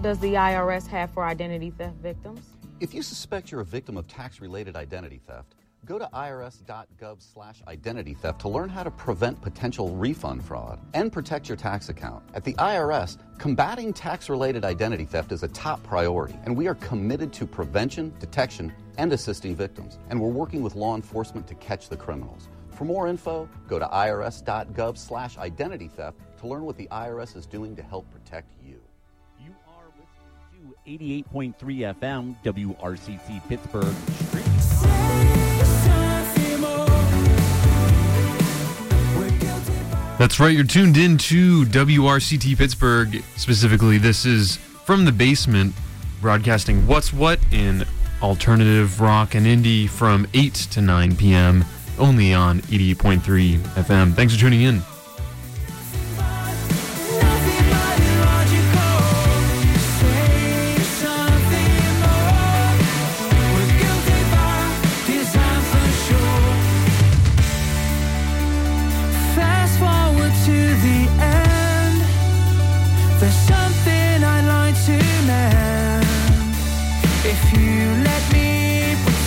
does the IRS have for identity theft victims? If you suspect you're a victim of tax-related identity theft, go to irs.gov/identity theft to learn how to prevent potential refund fraud and protect your tax account. At the IRS, combating tax-related identity theft is a top priority, and we are committed to prevention, detection, and assisting victims. And we're working with law enforcement to catch the criminals. For more info, go to irs.gov/identity theft to learn what the IRS is doing to help protect you. You are listening to 88.3 FM, WRCT Pittsburgh. That's right, you're tuned in to WRCT Pittsburgh. Specifically, this is From the Basement, broadcasting What's What in alternative rock and indie from 8 to 9 p.m., only on 88.3 FM. Thanks for tuning in.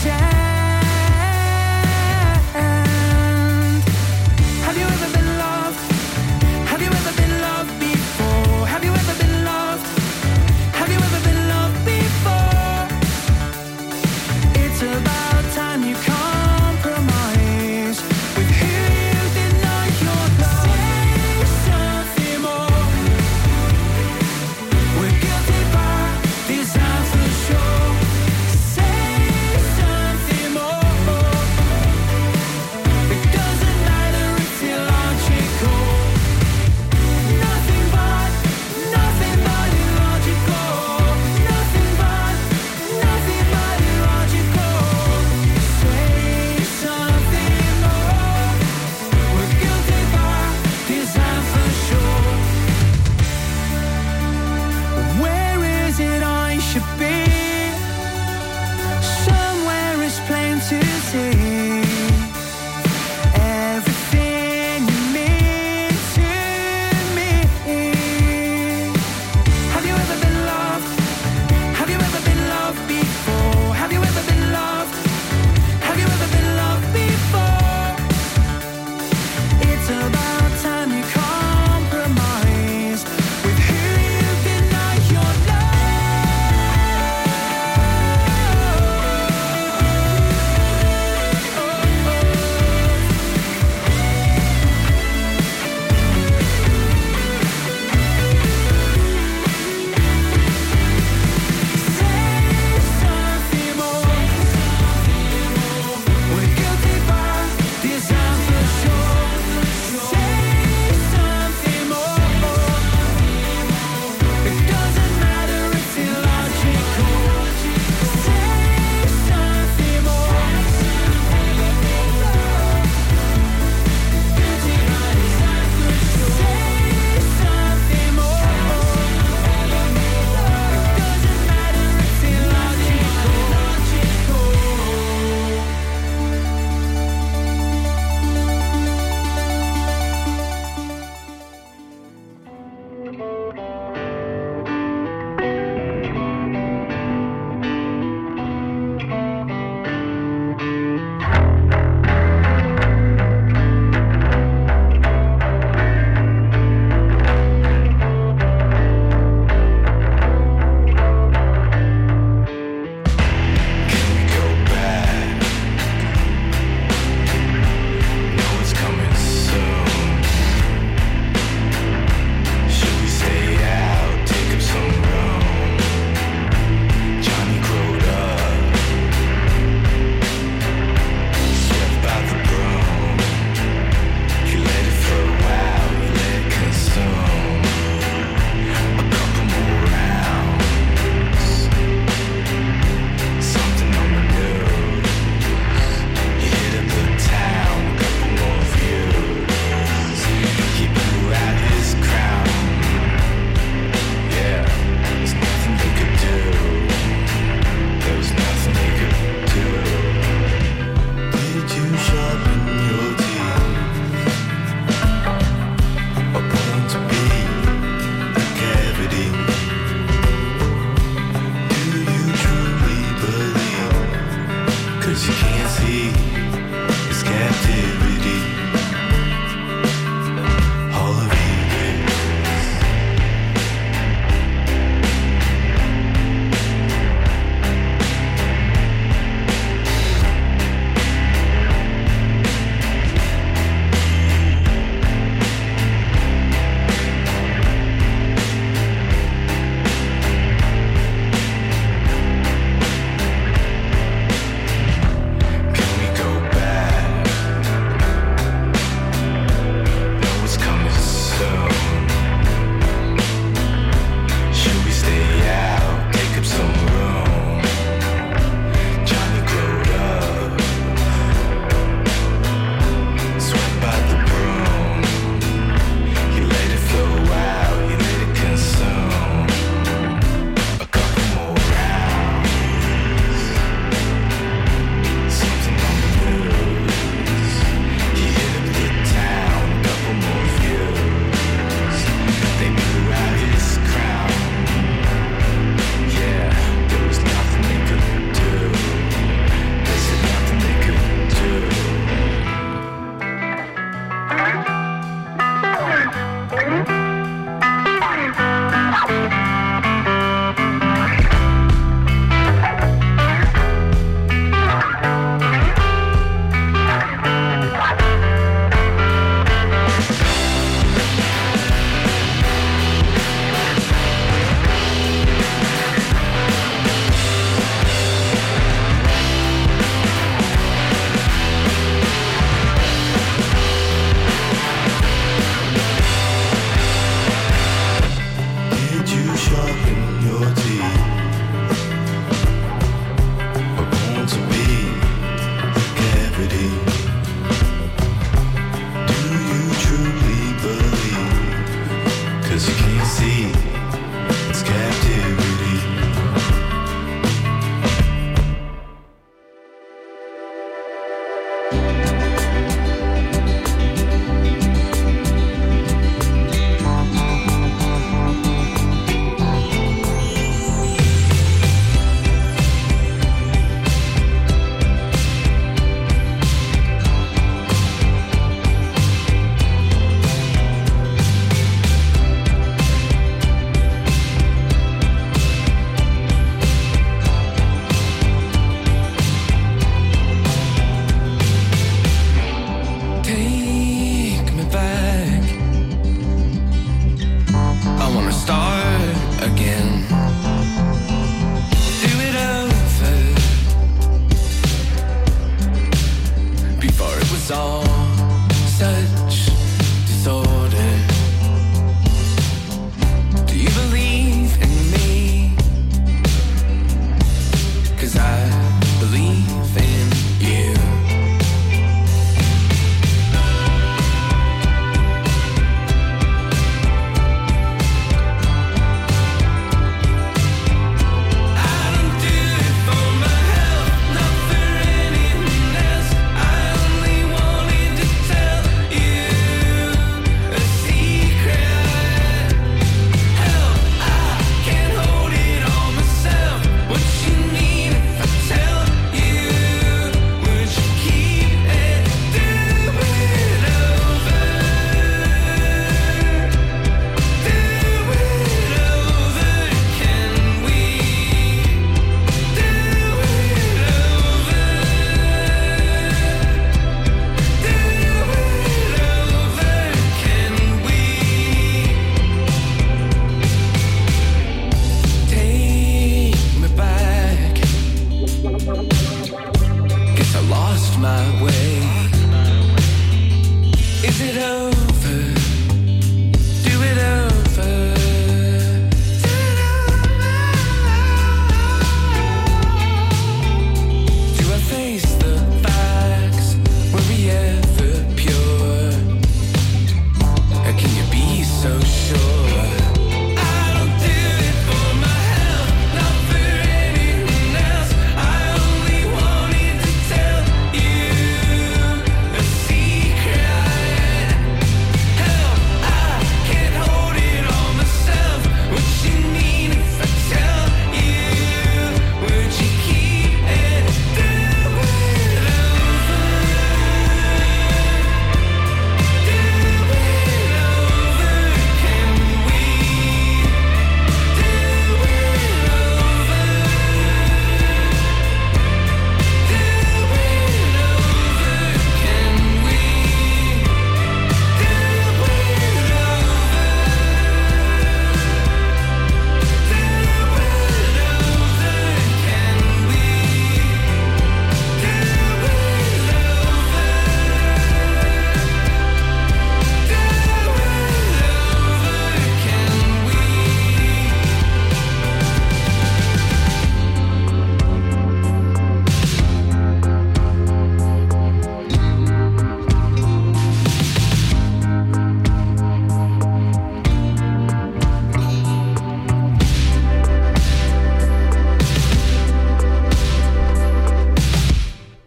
Have you ever been loved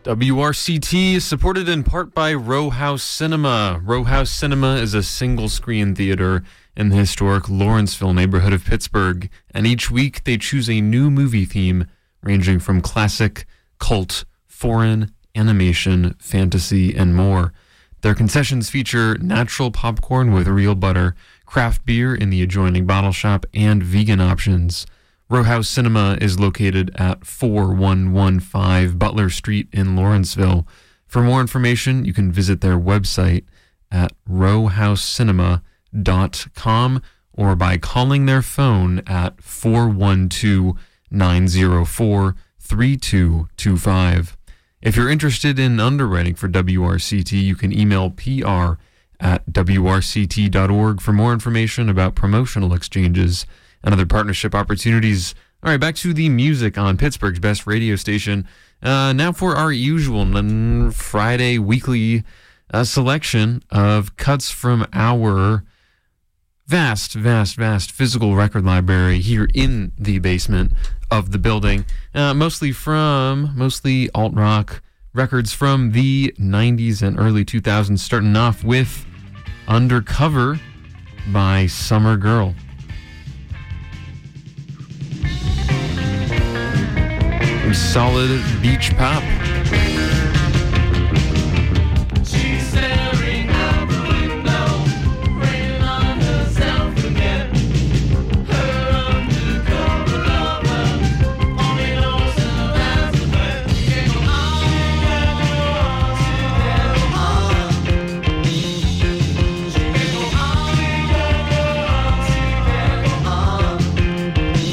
WRCT is supported in part by Row House Cinema. Row House Cinema is a single-screen theater in the historic Lawrenceville neighborhood of Pittsburgh, and each week they choose a new movie theme ranging from classic, cult, foreign, animation, fantasy, and more. Their concessions feature natural popcorn with real butter, craft beer in the adjoining bottle shop, and vegan options. Row House Cinema is located at 4115 Butler Street in Lawrenceville. For more information, you can visit their website at rowhousecinema.com or by calling their phone at 412-904-3225. If you're interested in underwriting for WRCT, you can email pr@wrct.org for more information about promotional exchanges and other partnership opportunities. All right, back to the music on Pittsburgh's best radio station. Now for our usual Friday weekly selection of cuts from our vast physical record library here in the basement of the building. Mostly alt-rock records from the 90s and early 2000s, starting off with Undercover by Summer Girl. Some solid beach pop.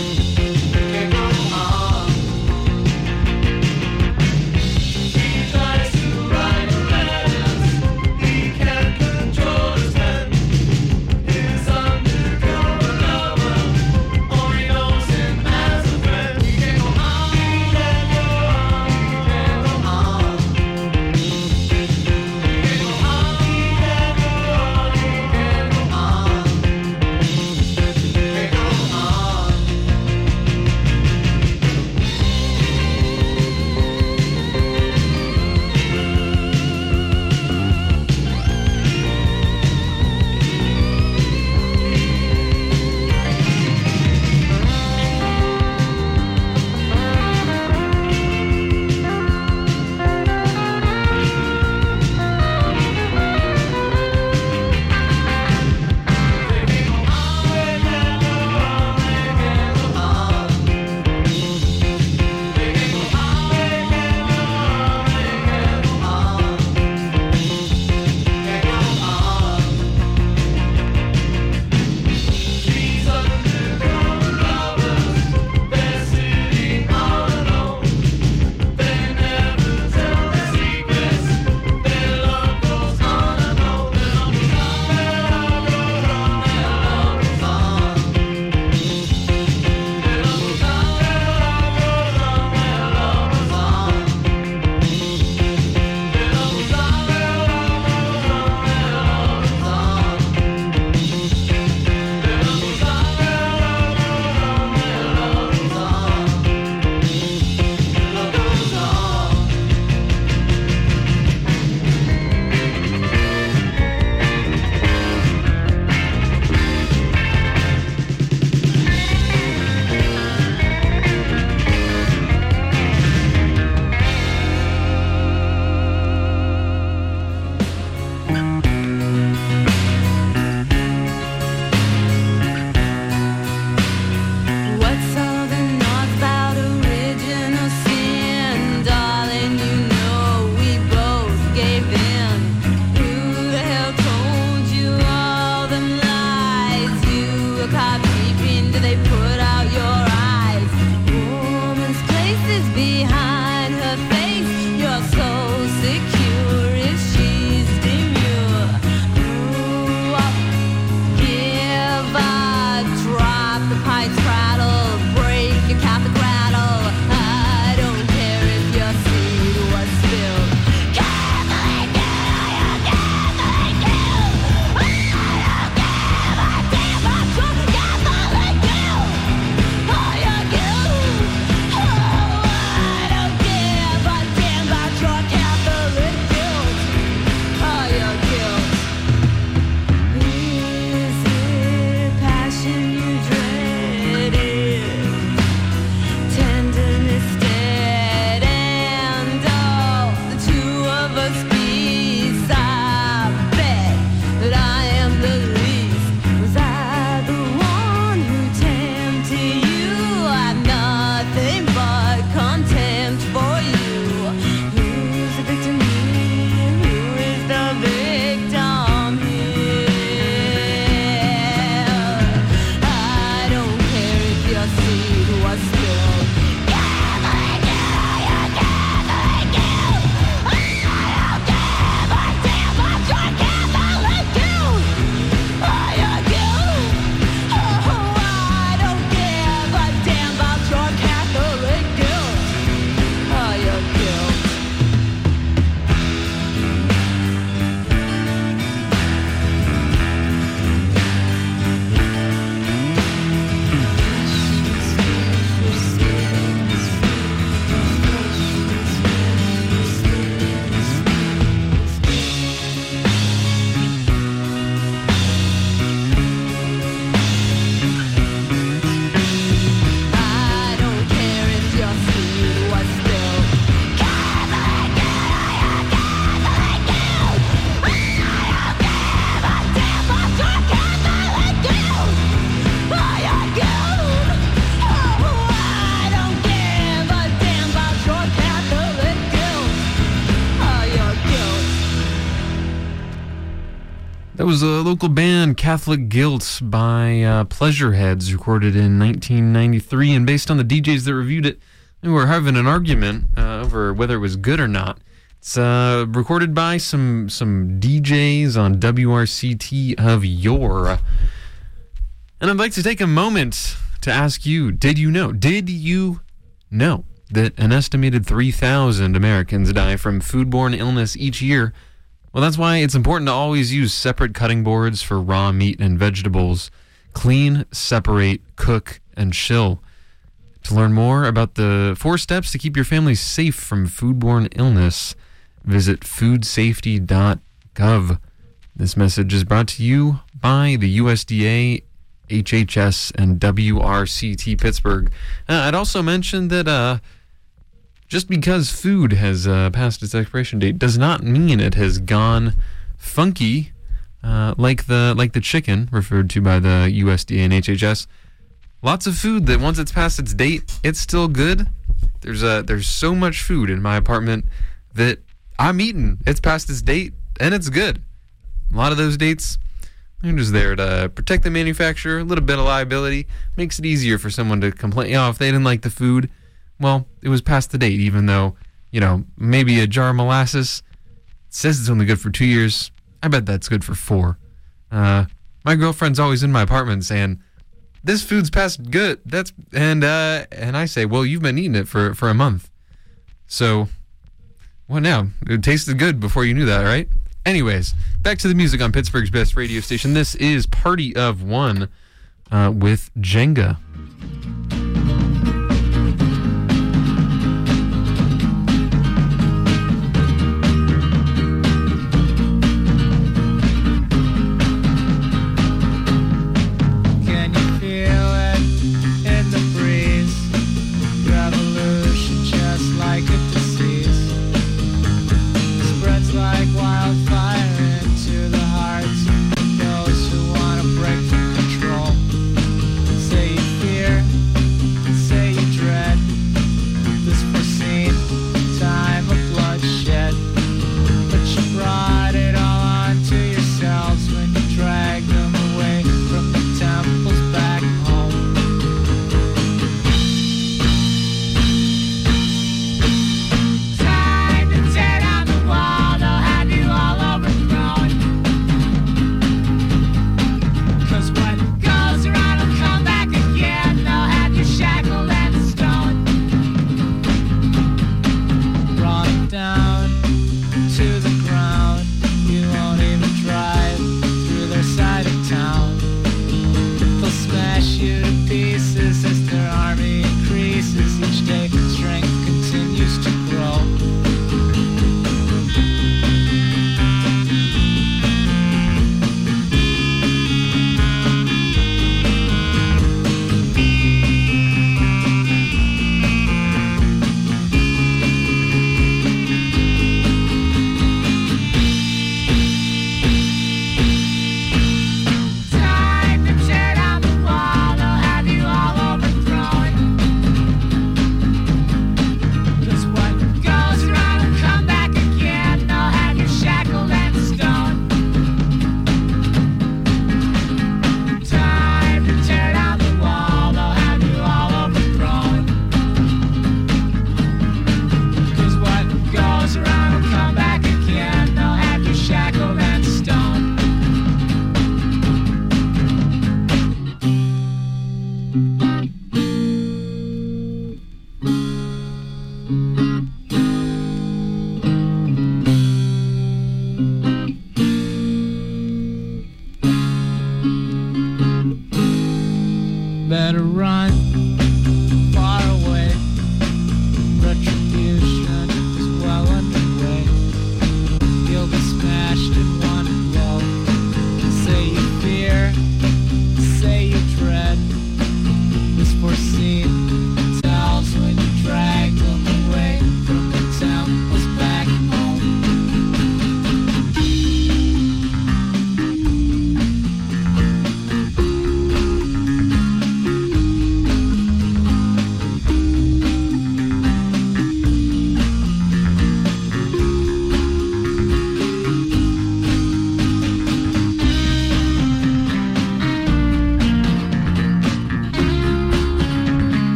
She's That was a local band, Catholic Guilt, by Pleasureheads, recorded in 1993. And based on the DJs that reviewed it, they were having an argument over whether it was good or not. It's recorded by some DJs on WRCT of yore. And I'd like to take a moment to ask you, did you know that an estimated 3,000 Americans die from foodborne illness each year? Well, that's why it's important to always use separate cutting boards for raw meat and vegetables. Clean, separate, cook, and chill. To learn more about the 4 steps to keep your family safe from foodborne illness, visit foodsafety.gov. This message is brought to you by the USDA, HHS, and WRCT Pittsburgh. I'd also mention that just because food has passed its expiration date does not mean it has gone funky, like the chicken referred to by the USDA and HHS. Lots of food that once it's past its date, it's still good. There's so much food in my apartment that I'm eating. It's past its date, and it's good. A lot of those dates, they're just there to protect the manufacturer, a little bit of liability. Makes it easier for someone to complain. If they didn't like the food, well, it was past the date, even though, maybe a jar of molasses says it's only good for 2 years. I bet that's good for 4. My girlfriend's always in my apartment saying, this food's past good. And I say, well, you've been eating it for a month. So, what now? It tasted good before you knew that, right? Anyways, back to the music on Pittsburgh's best radio station. This is Party of One with Jenga. Those who want to break from control say you fear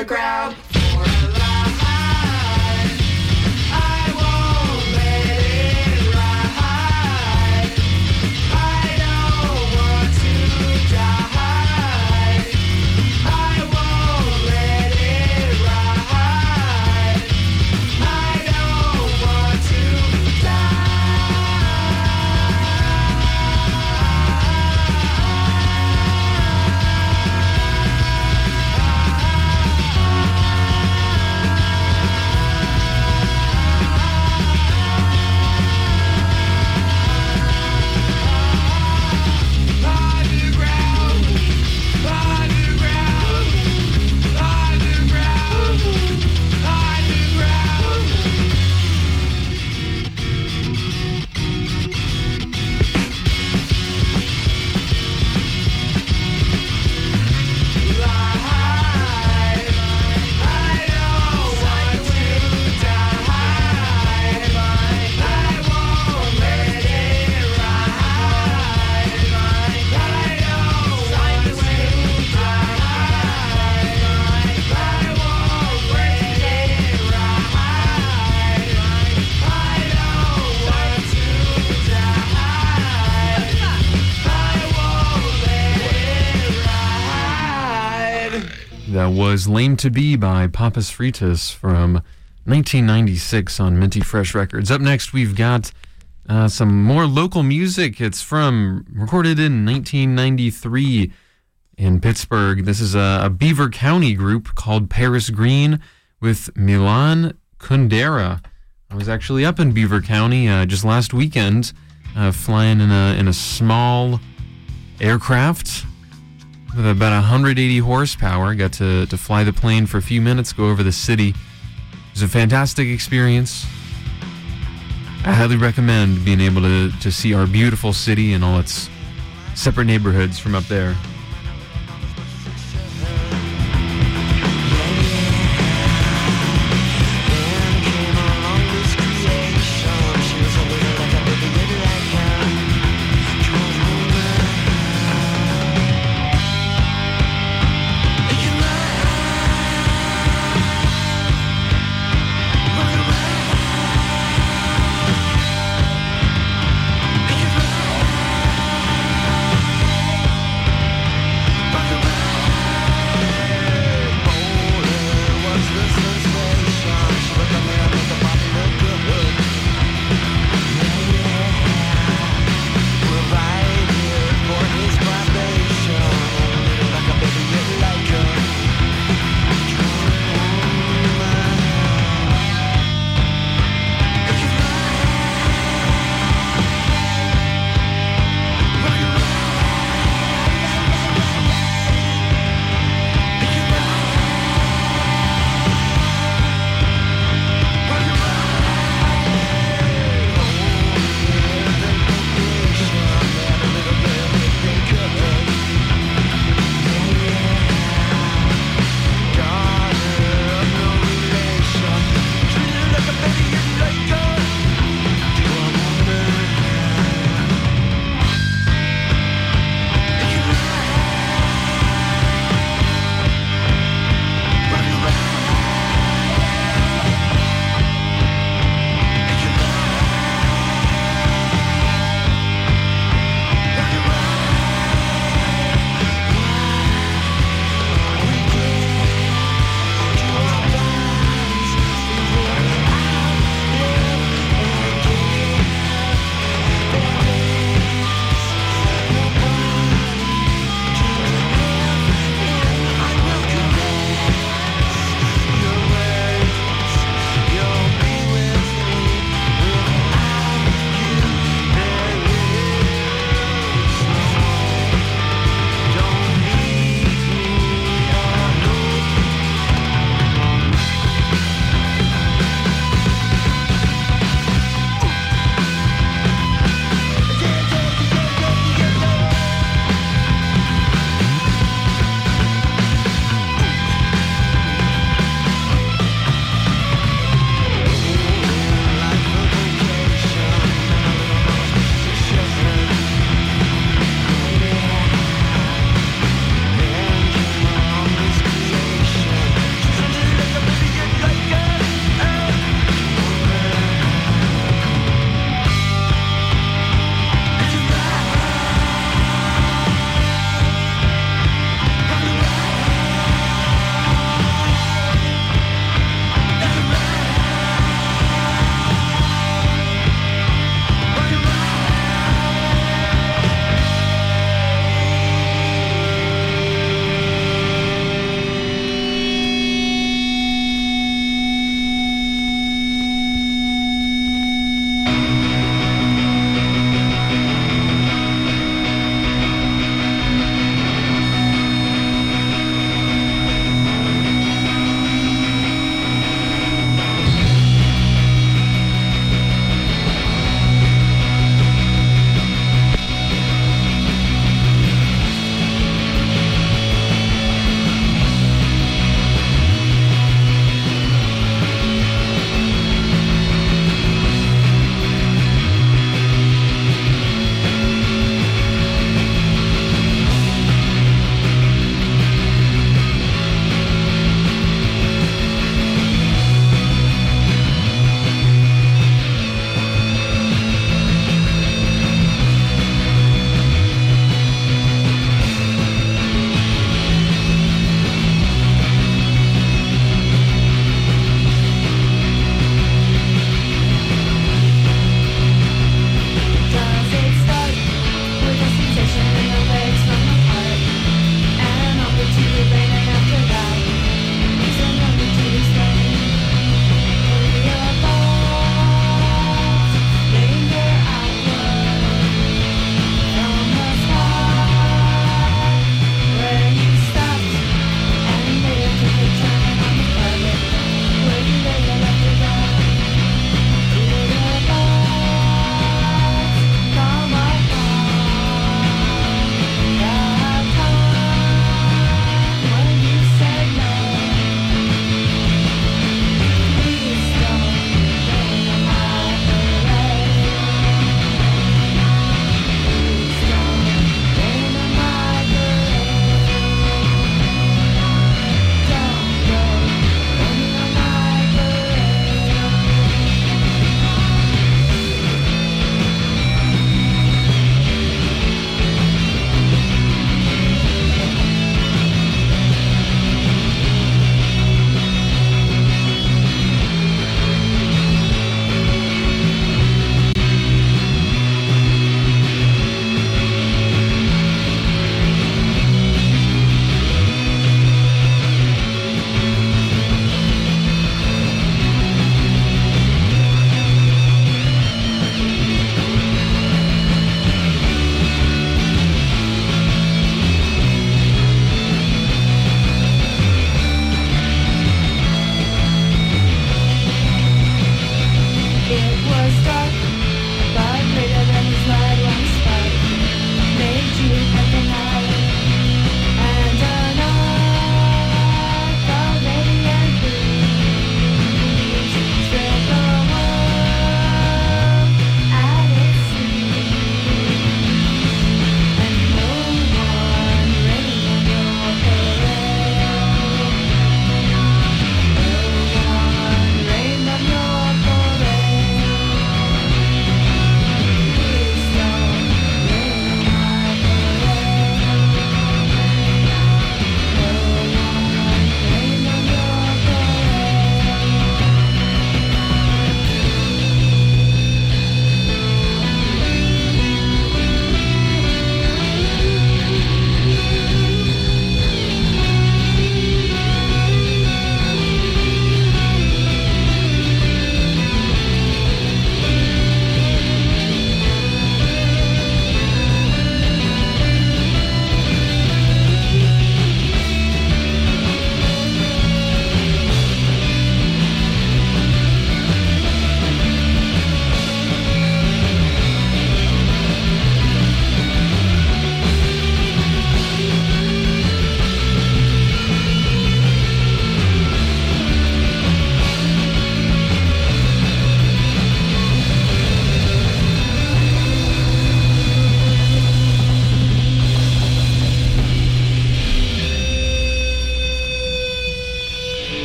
underground for a lie. I won't let it ride. I don't want to die. I won't let it ride. I don't want to die. That was Lame to Be by Papas Fritas from 1996 on Minty Fresh Records. Up next, we've got some more local music. It's recorded in 1993 in Pittsburgh. This is a Beaver County group called Paris Green with Milan Kundera. I was actually up in Beaver County just last weekend, flying in a small aircraft with about 180 horsepower. Got to fly the plane for a few minutes, go over the city. It was a fantastic experience. I highly recommend being able to see our beautiful city and all its separate neighborhoods from up there.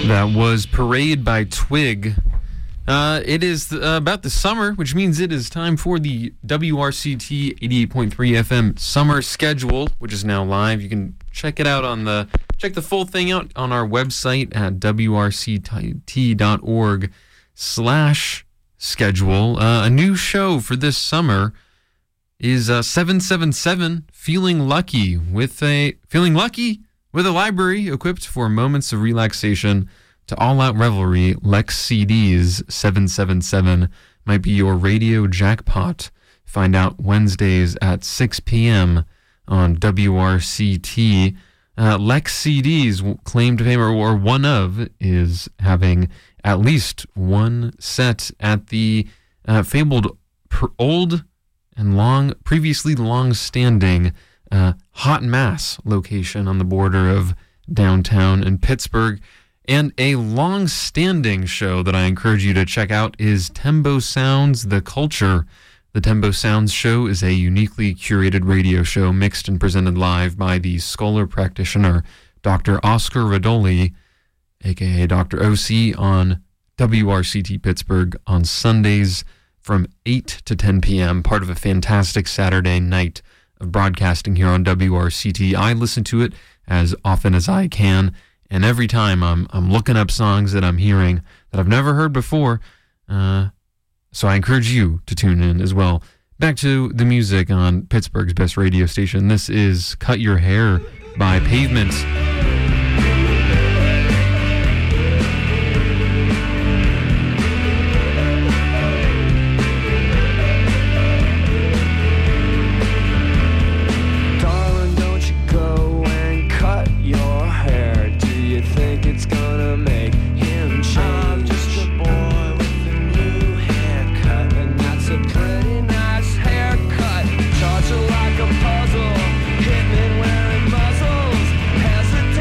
That was Parade by Twig. It is about the summer, which means it is time for the WRCT 88.3 FM summer schedule, which is now live. You can check it out check the full thing out on our website at wrct.org/schedule. A new show for this summer is 777 Feeling Lucky with a library equipped for moments of relaxation to all-out revelry. Lex CDs 777 might be your radio jackpot. Find out Wednesdays at 6 p.m. on WRCT. Lex CD's claim to fame, or one of, is having at least one set at the fabled old and previously long-standing Hot Mass location on the border of downtown in Pittsburgh. And a long-standing show that I encourage you to check out is Tembo Sounds The Culture. The Tembo Sounds Show is a uniquely curated radio show mixed and presented live by the scholar practitioner Dr. Oscar Radoli, a.k.a. Dr. OC, on WRCT Pittsburgh on Sundays from 8 to 10 p.m., part of a fantastic Saturday night of broadcasting here on WRCT. I listen to it as often as I can, and every time I'm looking up songs that I'm hearing that I've never heard before, so I encourage you to tune in as well. Back to the music on Pittsburgh's best radio station. This is Cut Your Hair by Pavement. Like a puzzle, hitman wearing muzzles, hesitant.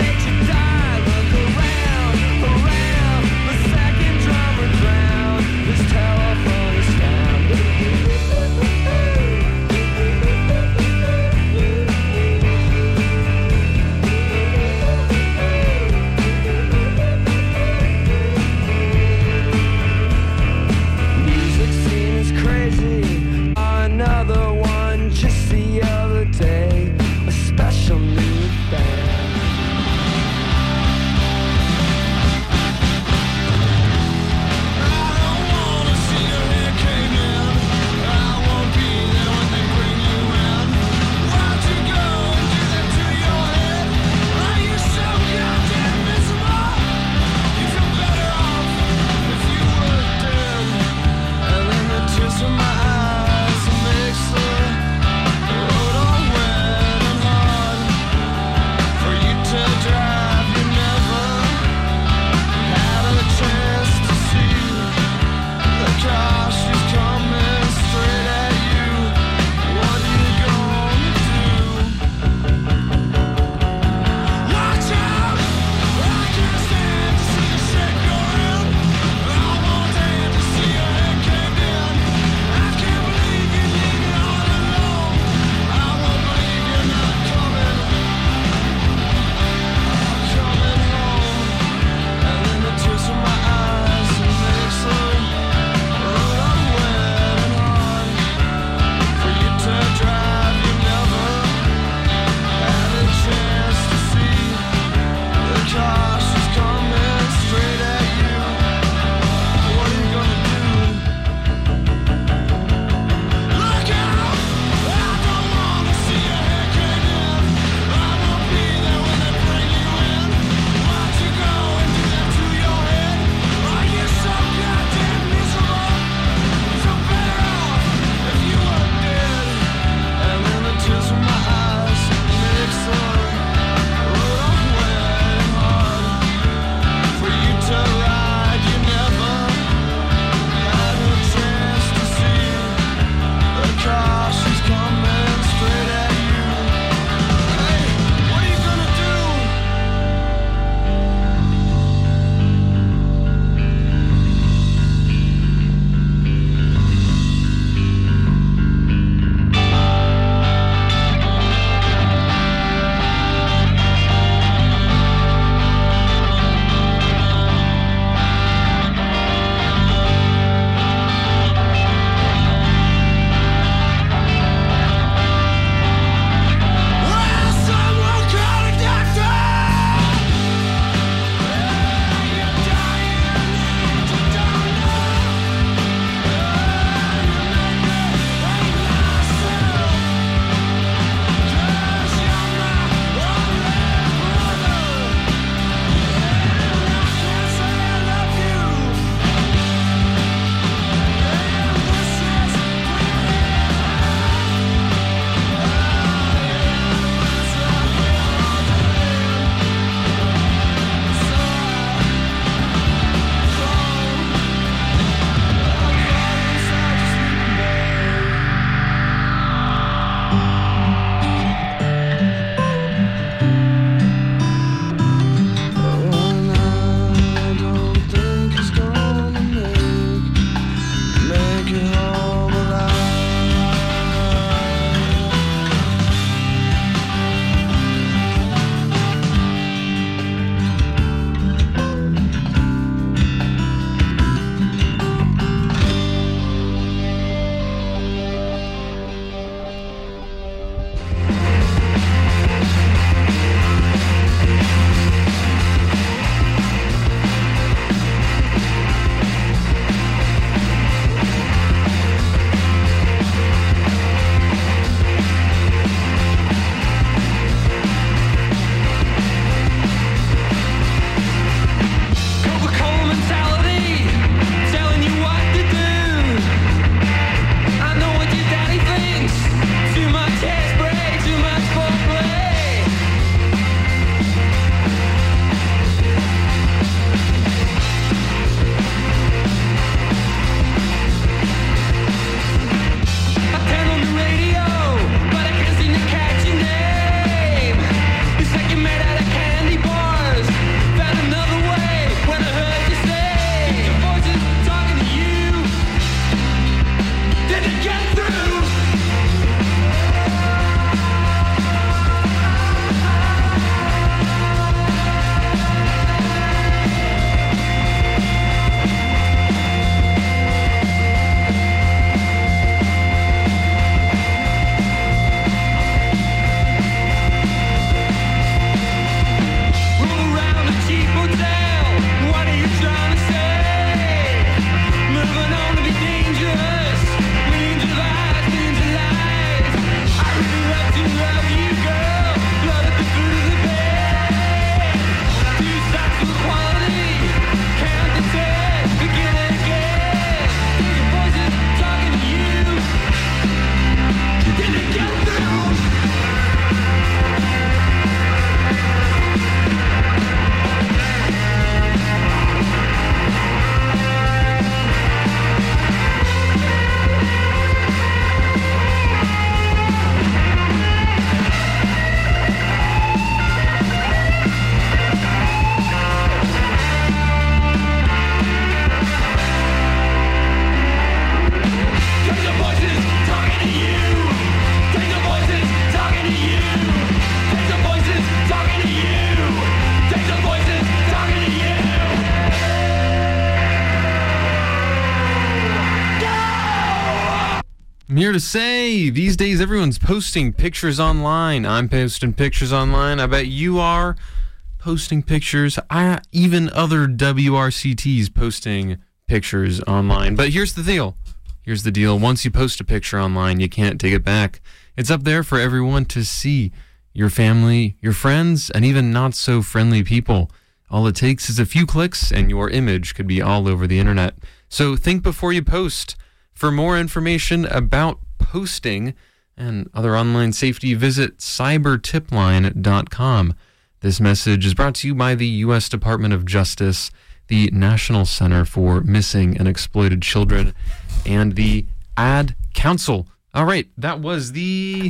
here to say, these days everyone's posting pictures online. I'm posting pictures online. I bet you are posting pictures. Even other WRCTs posting pictures online. But here's the deal. Here's the deal. Once you post a picture online, you can't take it back. It's up there for everyone to see. Your family, your friends, and even not so friendly people. All it takes is a few clicks and your image could be all over the internet. So think before you post. For more information about posting and other online safety, visit cybertipline.com. This message is brought to you by the U.S. Department of Justice, the National Center for Missing and Exploited Children, and the Ad Council. All right, that was the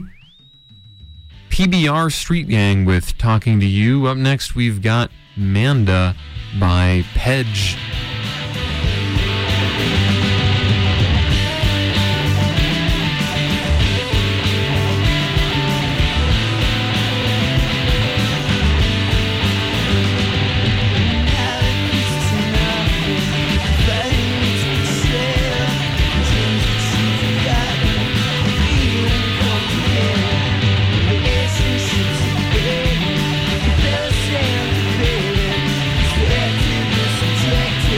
PBR Street Gang with Talking to You. Up next, we've got Manda by Pedge. Subjected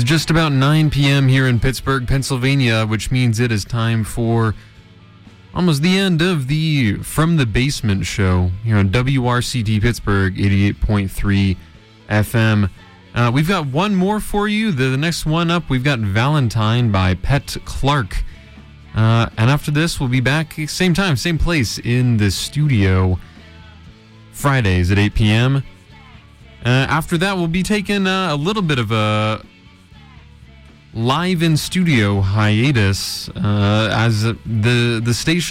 just about 9 p.m. here in Pittsburgh, Pennsylvania, which means it is time for almost the end of the From the Basement show here on WRCT Pittsburgh 88.3 FM. We've got one more for you. The next one up, we've got Valentine by Pet Clark. And after this, we'll be back same time, same place in the studio Fridays at 8 p.m. After that, we'll be taking a little bit of a live in studio hiatus as the station